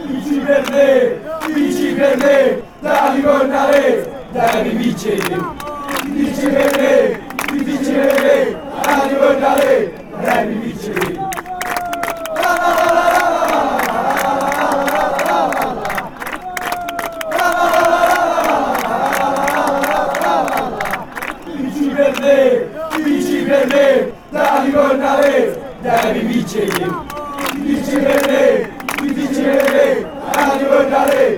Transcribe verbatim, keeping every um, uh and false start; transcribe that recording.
Vici verde, vici verde, dai giornale, dai vincere. Vici verde, vici verde, dai giornale, dai vincere. Vici verde, vici verde, dai giornale, dai vincere. Vici verde, vici verde, dai giornale,